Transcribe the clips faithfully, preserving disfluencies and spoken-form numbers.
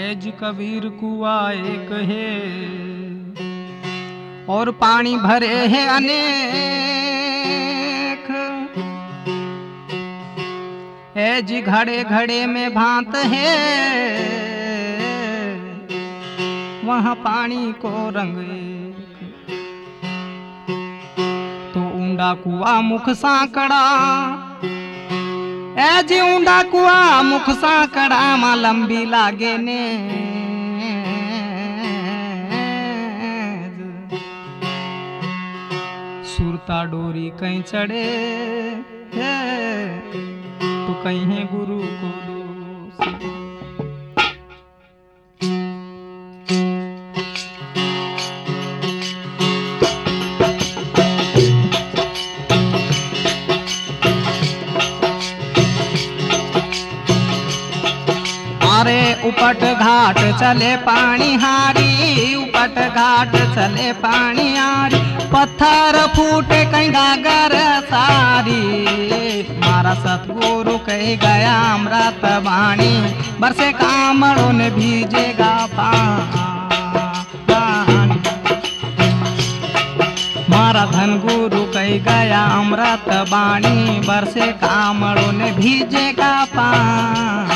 Age Kabir कुआ एक है और पानी भरे है अनेक। ऐज घड़े घड़े में भांत है, वहाँ पानी को रंग एक। तो ऊंडा कुआ मुख सांकड़ा, ऐज ऊंडा कुआ मुख सांकड़ा मां लंबी लागे ने। सुरता डोरी कहीं चढ़े है तो कहीं है गुरु को दोष। अरे उपट घाट चले पानी हारी, उपट घाट चले पानी हारी, पत्थर फूटे कहीं गागर सारी। मारा सतगुरु कही गया अमृत वाणी, बरसे कामड़ों ने भीजेगा पानी। मारा धन गुरु कही गया अमृत वाणी, बरसे कामड़ों ने भीजेगा पानी।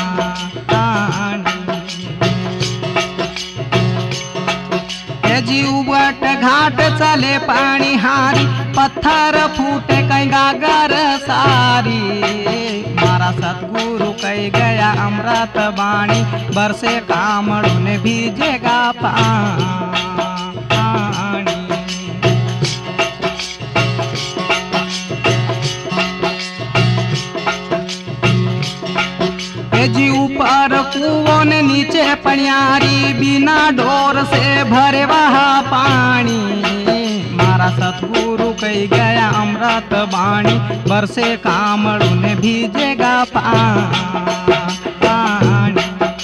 जी उबट घाट चले पानी हारी, पत्थर फूटे कहीं गागर सारी। मारा सतगुरु कही गया अमृत वाणी, बरसे कामड़ों ने भीजेगा पानी। जी ऊपर कुओं ने नीचे पनियारी, बिना डोर से भरे वहा पानी। मारा सतगुरु कही गया अमृत वाणी, बरसे कामड़ों ने भीजेगा पानी।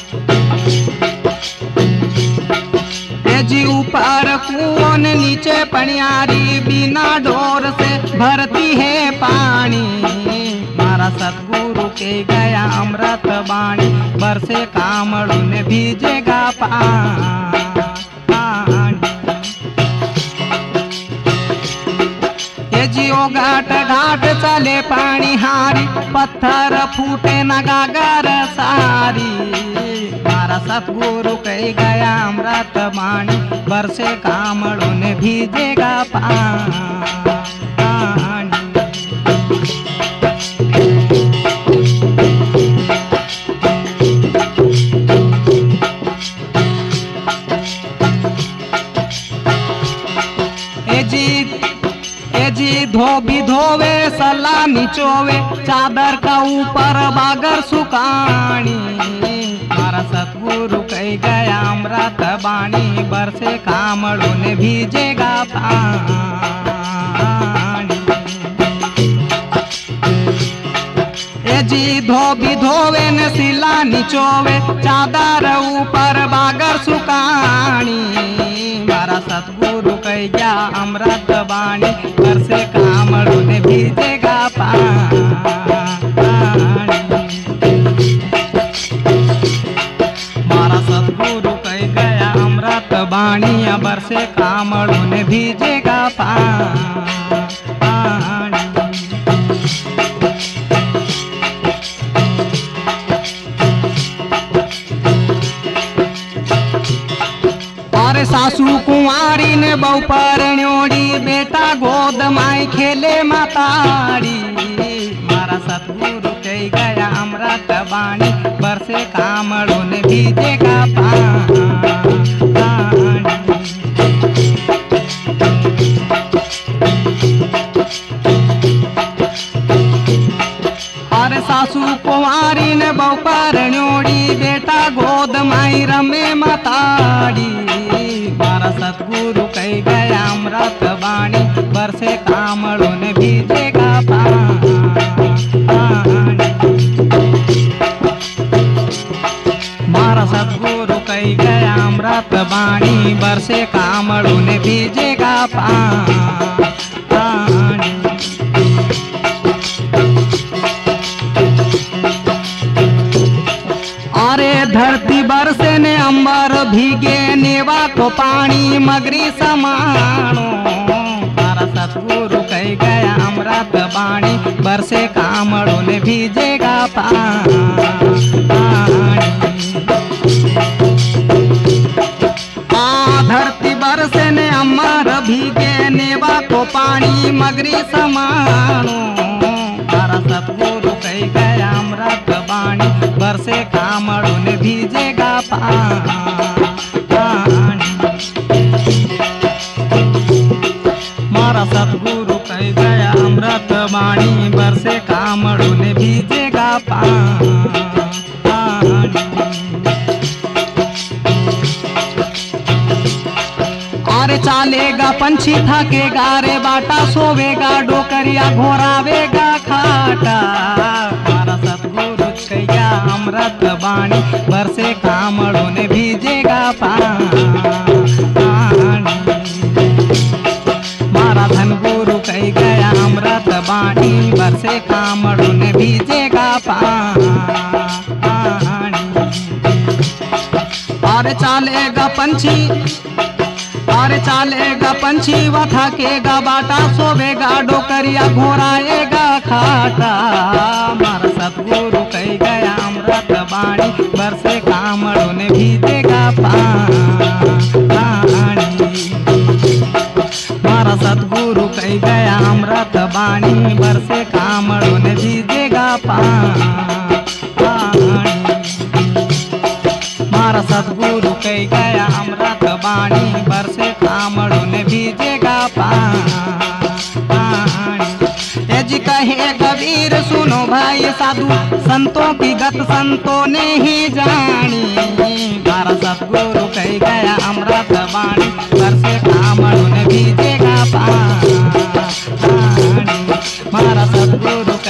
जी ऊपर कुओं ने नीचे पनियारी, बिना डोर से भरती है पानी। मारा सतगुरु के गया अमृत वाणी, बरसे कामड़ों ने भीजेगा पानी। ये जियो घाट घाट चले पानी हारी, पत्थर फूटे न गागर सारी। मारा सतगुरु कही गया अमृत वाणी, बरसे कामड़ों ने भीजेगा पानी। जी धोबी धोवे सलामी चोवे, चादर का ऊपर बागर सुकानी। मारा सतगुरु कही गया अमृत वाणी, बरसे कामड़ों ने भीजेगा पानी। ए जी धोबी धोवे न सिला निचोवे, चादर ऊपर बागर सुकानी। मारा सतगुरु कही गया अमृत वाणी, बरसे कामड़ों ने भीजेगा पानी। मारा सतगुरु कही गया अमृत वाणी, बरसे कामड़ों ने भीजेगा पानी। सासू कुंवारी ने बहु परण्योड़ी, बेटा गोद माई खेले माताड़ी। मारा सतगुरु कही गया अमृत वाणी, बरसे कामड़ों ने भीजेगा पानी। अरे सासू कुंवारी ने बहु परण्योड़ी, बेटा गोद माई रमे माताड़ी। मारा सतगुरु कही गया अमृत वाणी, बरसे कामड़ों ने भीजेगा पानी। मारा सतगुरु कही गया अमृत वाणी, बरसे कामड़ों ने भीजेगा पानी। धरती बरसे ने अंबर भीगे नेवा को पानी मगरी समाणो मारा सतगुरु कह गया अमृत बाणी बरसे कामड़ो ने भीजेगा पानी। आ धरती बरसे ने अमर भीगे नेवा को पानी मगरी समाणो मारा सतगुरु कह गया अमृत बाणी बरसे कामड़ो ने भीजेगा पानी। मारा सतगुरु कह गया अमृत बाणी बरसे कामड़ो ने भीजेगा पानी। अरे चालेगा पंछी थकेगा रे बाटा सोवेगा डोकरिया घोरावेगा खाटा मारा सतगुरु कैया अमृत बाणी बरसे कामड़ो ने भीजेगा पानी। मारा धन गुरु कह गया अमृत बाणी बरसे कामड़ो ने भीजेगा पानी। अरे चालेगा पंछी अरे चालेगा पंछी व थकेगा बाटा सोवेगा डोकरिया घोराएगा खाटा मारा सतगुरु कह गया अमृत बाणी बरसे कामड़ो ने भीजेगा पानी। मारा सतगुरु कह गया अमृत बाणी बरसे कामड़ो ने भीजेगा पानी। मारा सतगुरु कह गया अमृत बाणी बरसे कामड़ो ने भीजेगा पानी। जी कहे कबीर सुनो भाई साधु संतों की गत संतों ने ही जानी मारा सतगुरु कह गया अमृत बाणी बरसे कामड़ो ने भीजेगा पानी। मारा सतगुरु